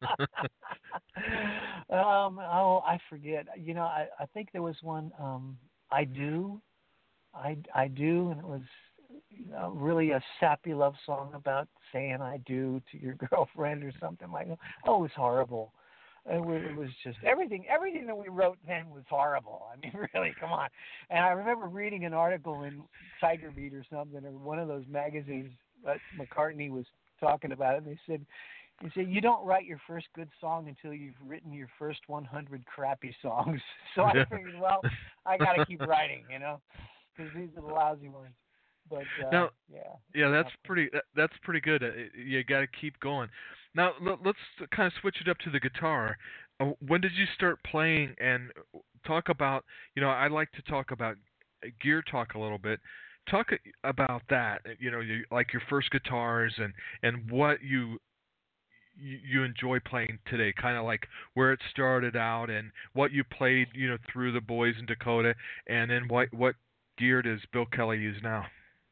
now. um, oh, I forget. You know, I, I think there was one, um, I Do. I, I Do, and it was you know, really a sappy love song about saying I do to your girlfriend or something like that. Oh, it was horrible. It was, it was just everything. Everything that we wrote then was horrible. I mean, really, come on. And I remember reading an article in Tiger Beat or something, or one of those magazines that McCartney was talking about it. And they said, "He said you don't write your first good song until you've written your first one hundred crappy songs." So I figured, well, I got to keep writing, you know, because these are the lousy ones. But uh, now, yeah, yeah, that's pretty. That, that's pretty good. Uh, You got to keep going. Now l- let's kind of switch it up to the guitar. Uh, when did you start playing? And talk about. You know, I like to talk about uh, gear talk a little bit. Talk a- about that. uh, You know, you, like your first guitars and and what you you, you enjoy playing today. Kind of like where it started out and what you played. You know, through the Boys in Dakota, and then what what gear does Bill Kelly use now?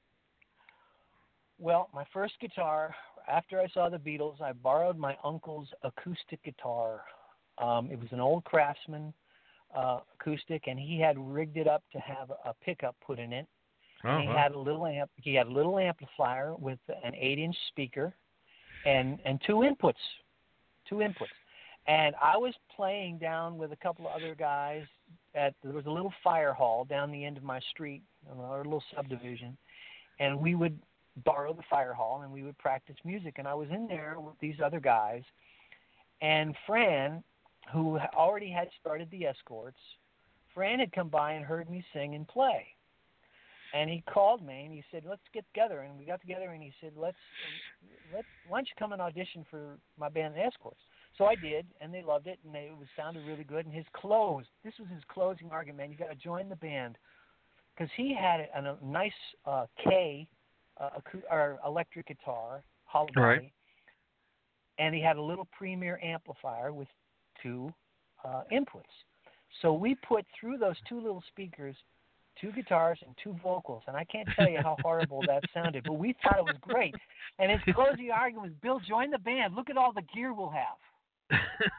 Well, my first guitar, after I saw the Beatles, I borrowed my uncle's acoustic guitar. Um, it was an old Craftsman uh, acoustic, and he had rigged it up to have a pickup put in it. And Oh, he huh. had a little amp. He had a little amplifier with an eight-inch speaker, and and two inputs, two inputs. And I was playing down with a couple of other guys at there was a little fire hall down the end of my street, our little subdivision, and we would borrow the fire hall and we would practice music. And I was in there with these other guys, and Fran, who already had started the Escorts, Fran had come by and heard me sing and play. And he called me and he said, "Let's get together." And we got together and he said, "Let's let why don't you come and audition for my band, the Escorts?" So I did, and they loved it, and they, it was sounded really good. And his close, this was his closing argument: man, you got to join the band, because he had a, a nice uh, K, uh, acu- or electric guitar, hollow body, Right. and he had a little Premier amplifier with two uh, inputs. So we put through those two little speakers two guitars and two vocals, and I can't tell you how horrible that sounded, but we thought it was great. And his closing argument was, "Bill, join the band. Look at all the gear we'll have."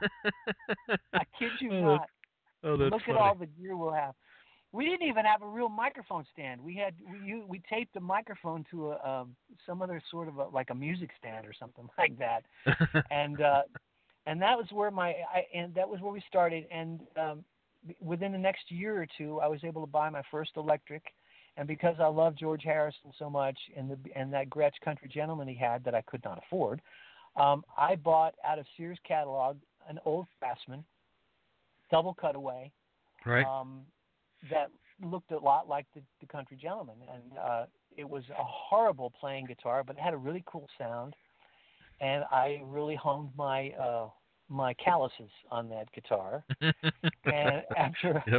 I kid you oh, not. That's, oh, that's Look funny. at all the gear we'll have. We didn't even have a real microphone stand. We had we you, we taped the microphone to a um, some other sort of a, like a music stand or something like that, and uh, and that was where my I, and that was where we started. And um, within the next year or two, I was able to buy my first electric, and because I love George Harrison so much, and the and that Gretsch Country Gentleman he had that I could not afford, um, I bought out of Sears catalog an old Craftsman double cutaway, Right. um, that looked a lot like the, the Country Gentleman, and uh, it was a horrible playing guitar, but it had a really cool sound, and I really honed my uh, my calluses on that guitar. And after Yep.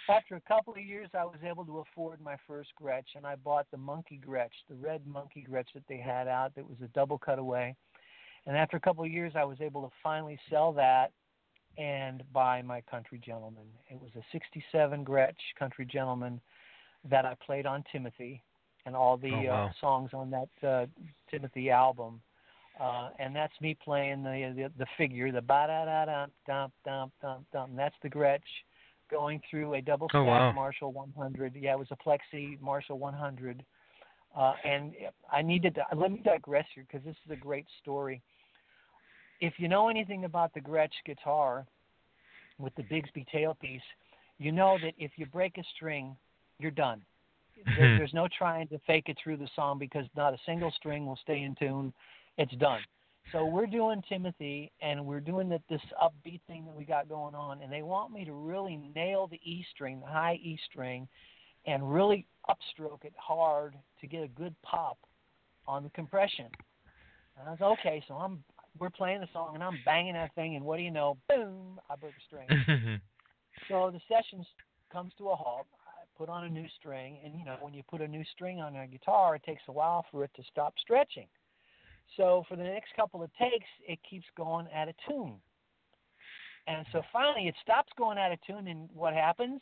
After a couple of years, I was able to afford my first Gretsch, and I bought the Monkey Gretsch, the red Monkey Gretsch that they had out that was a double cutaway. And after a couple of years, I was able to finally sell that and buy my Country Gentleman. It was a sixty-seven Gretsch Country Gentleman that I played on Timothy and all the Oh, wow. uh, songs on that uh, Timothy album. Uh, and that's me playing the the, the figure, the ba-da-da-dum, dum, dum, dum, dum. That's the Gretsch going through a double stack Oh, wow. Marshall one hundred. Yeah, it was a Plexi Marshall one hundred. Uh, and I needed to, let me digress here because this is a great story. If you know anything about the Gretsch guitar with the Bigsby tailpiece, you know that if you break a string, you're done. There, there's no trying to fake it through the song because not a single string will stay in tune. It's done. So we're doing Timothy, and we're doing the, this upbeat thing that we got going on, and they want me to really nail the E string, the high E string, and really upstroke it hard to get a good pop on the compression. And I was okay, so I'm we're playing the song, and I'm banging that thing, and what do you know? Boom! I broke a string. So the session comes to a halt. I put on a new string, and you know when you put a new string on a guitar, it takes a while for it to stop stretching. So for the next couple of takes, it keeps going out of tune. And so finally, it stops going out of tune, and what happens?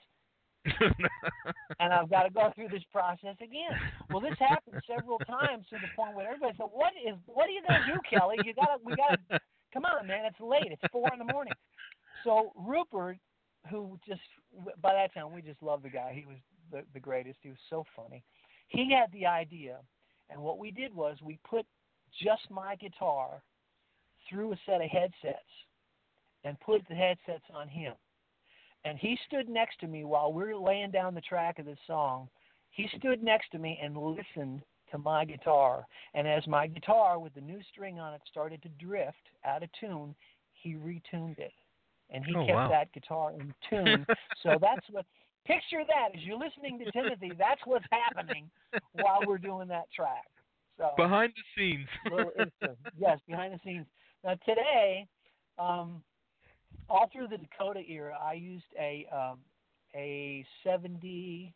And I've got to go through this process again. Well, this happened several times to the point where everybody said, "What is? What are you going to do, Kelly? You got to, we got to, come on, man! It's late. It's four in the morning." So Rupert, who just by that time we just loved the guy. He was the, the greatest. He was so funny. He had the idea, and what we did was we put just my guitar through a set of headsets and put the headsets on him. And he stood next to me while we were laying down the track of this song. He stood next to me and listened to my guitar. And as my guitar with the new string on it started to drift out of tune, he retuned it. And he Oh, kept wow. that guitar in tune. So that's what, picture that. As you're listening to Timothy, that's what's happening while we're doing that track. So Behind the scenes. little instant. Yes, behind the scenes. Now today, um, all through the Dakota era, I used a um, a seventy-three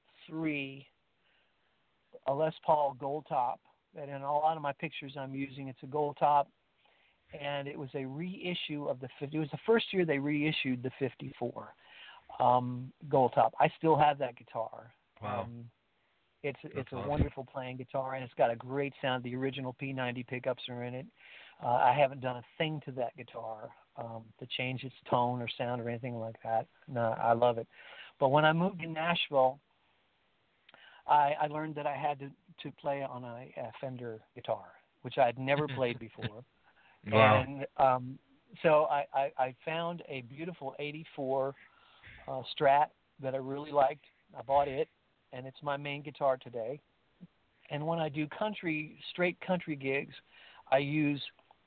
a Les Paul Gold Top. And in a lot of my pictures I'm using, it's a Gold Top. And it was a reissue of the fifty. It was the first year they reissued the fifty-four um, Gold Top. I still have that guitar. Wow. Um, it's That's it's a awesome. wonderful playing guitar, and it's got a great sound. The original P ninety pickups are in it. Uh, I haven't done a thing to that guitar um, to change its tone or sound or anything like that. No, I love it. But when I moved to Nashville, I, I learned that I had to, to play on a, a Fender guitar, which I had never played before. Wow. And um, so I, I, I found a beautiful eighty-four uh, Strat that I really liked. I bought it, and it's my main guitar today. And when I do country, straight country gigs, I use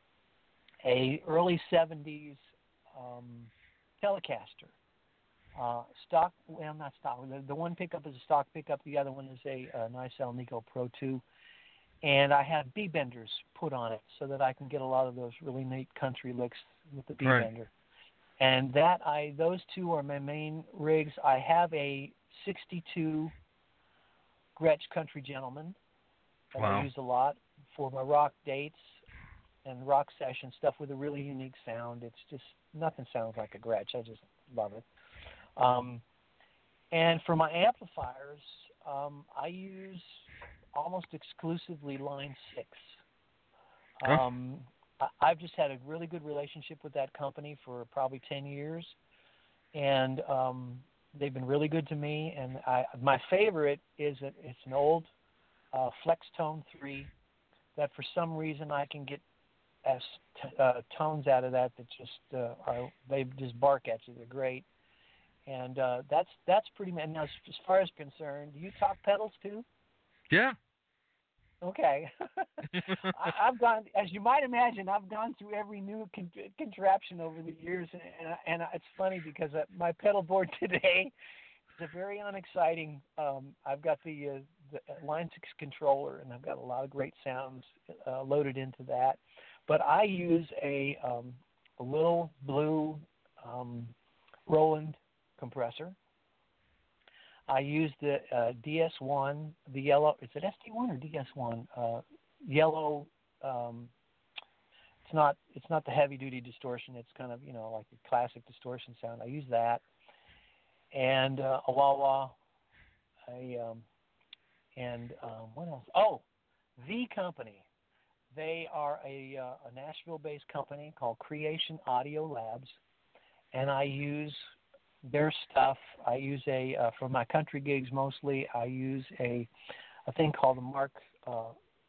a early seventies um, Telecaster. Uh, stock, well, not stock. The, the one pickup is a stock pickup. The other one is a, a nice Alnico Pro two. And I have B-benders put on it so that I can get a lot of those really neat country licks with the B-bender. Right. And that I, those two are my main rigs. I have a sixty-two Gretsch Country Gentleman that Wow. I use a lot for my rock dates and rock session stuff with a really unique sound. It's just, nothing sounds like a Gretsch. I just love it. Um, and for my amplifiers, um, I use almost exclusively Line six. Oh. Um, I, I've just had a really good relationship with that company for probably ten years, and um, they've been really good to me. And I, my favorite is a, it's an old uh, Flex Tone three that for some reason I can get as t- uh, tones out of that that just uh, are, they just bark at you. They're great. And uh, that's that's pretty much. Now, as, as far as concerned, do you talk pedals too? Yeah. Okay. I, I've gone, as you might imagine, I've gone through every new con- contraption over the years, and and, and it's funny because uh, my pedal board today is a very unexciting. Um, I've got the, uh, the Line six controller, and I've got a lot of great sounds uh, loaded into that. But I use a um, a little blue um, Roland compressor, I used the uh, D S one, the yellow. Is it S D one or D S one? Uh, yellow. Um, it's not. It's not the heavy duty distortion. It's kind of you know like a classic distortion sound. I use that, and uh, a wah wah. I um, and um, what else? Oh, The Company. They are a, uh, a Nashville-based company called Creation Audio Labs, and I use their stuff. I use a uh, for my country gigs mostly. I use a a thing called the Mark uh,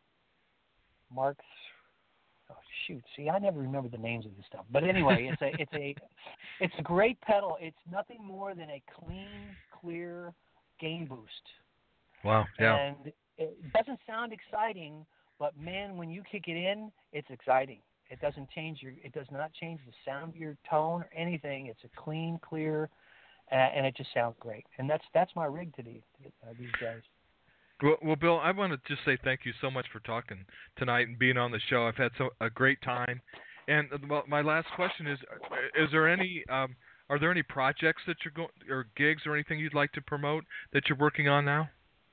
Mark. Oh shoot! See, I never remember the names of this stuff. But anyway, it's a it's a it's a great pedal. It's nothing more than a clean, clear gain boost. Wow. Yeah. And it doesn't sound exciting, but man, when you kick it in, it's exciting. It doesn't change your. It does not change the sound of your tone or anything. It's a clean, clear, uh, and it just sounds great. And that's that's my rig to these uh, these guys. Well, well, Bill, I want to just say thank you so much for talking tonight and being on the show. I've had so a great time. And uh, my last question is: Is there any um, are there any projects that you're going or gigs or anything you'd like to promote that you're working on now?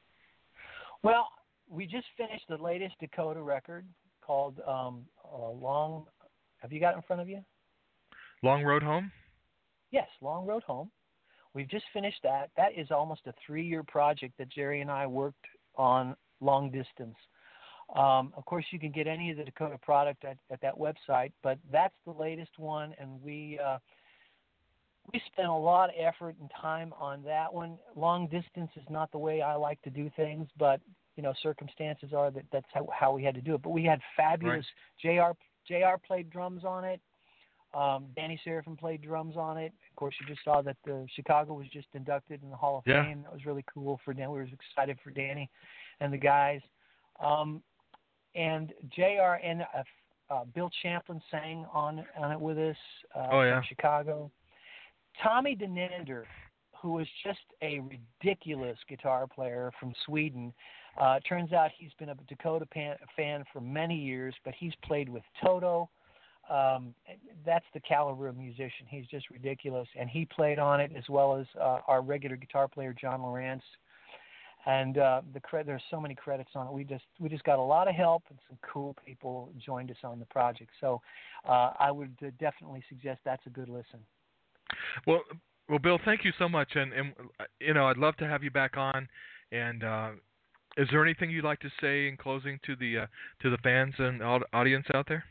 Well, we just finished the latest Dakota record called um, uh, Long. Have you got it in front of you? Long Road Home? Yes, Long Road Home. We've just finished that. That is almost a three-year project that Jerry and I worked on long distance. Um, of course, you can get any of the Dakota product at, at that website, but that's the latest one, and we uh, we spent a lot of effort and time on that one. Long distance is not the way I like to do things, but you know, circumstances are that that's how, how we had to do it. But we had fabulous right. J R J R played drums on it. Um, Danny Serafin played drums on it. Of course, you just saw that the Chicago was just inducted in the Hall of yeah. Fame. That was really cool for Dan. We were excited for Danny and the guys. Um, and J R and uh, uh, Bill Champlin sang on on it with us uh, oh, yeah. from Chicago. Tommy Denander, who was just a ridiculous guitar player from Sweden. Uh, turns out he's been a Dakota pan, fan for many years, but he's played with Toto. Um, that's the caliber of musician. He's just ridiculous, and he played on it as well as uh, our regular guitar player John Lawrence. And uh, the cre- there's so many credits on it. We just we just got a lot of help, and some cool people joined us on the project. So uh, I would uh, definitely suggest that's a good listen. Well, well, Bill, thank you so much, and, and you know I'd love to have you back on. And uh, is there anything you'd like to say in closing to the uh, to the fans and audience out there?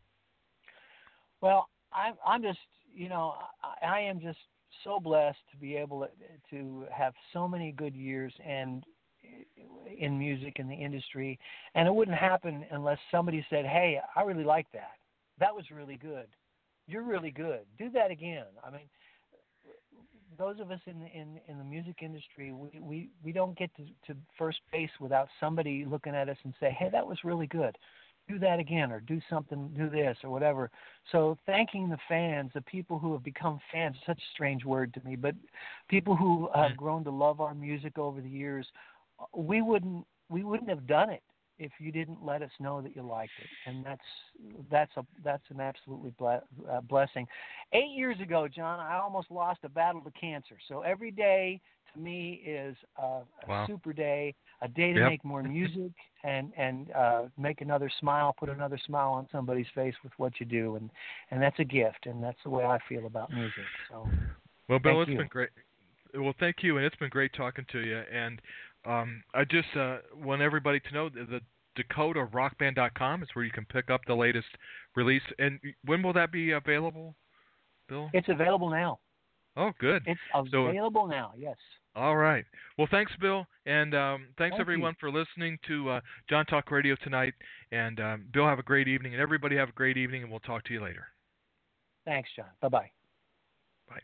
Well, I'm I'm just you know I, I am just so blessed to be able to, to have so many good years and in music in the industry, and it wouldn't happen unless somebody said, "Hey, I really like that. That was really good. You're really good. Do that again." I mean, those of us in the, in in the music industry, we, we, we don't get to, to first base without somebody looking at us and say, "Hey, that was really good. Do that again," or "Do something, do this," or whatever. So thanking the fans, the people who have become fans, such a strange word to me, but people who have grown to love our music over the years, we wouldn't we wouldn't have done it if you didn't let us know that you liked it, and that's that's a that's an absolutely ble- uh, blessing. Eight years ago, John, I almost lost a battle to cancer. So every day to me is a, a wow. super day, a day to yep. make more music and and uh, make another smile, put another smile on somebody's face with what you do, and and that's a gift, and that's the way I feel about music. So, well, Bill, it's you. been great. Well, thank you, and it's been great talking to you. And um, I just uh, want everybody to know that the Dakota Rock Band dot com is where you can pick up the latest release. And when will that be available, Bill? It's available now. Oh, good. It's available so, now, yes. All right. Well, thanks, Bill. And um, thanks, Thank everyone, you. for listening to uh, John Talk Radio tonight. And um, Bill, have a great evening. And everybody have a great evening, and we'll talk to you later. Thanks, John. Bye-bye. Bye.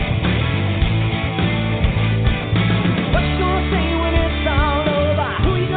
What's gonna say when it's all over? Who you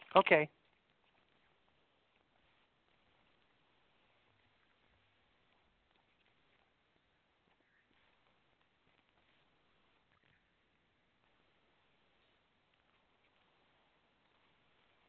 Okay.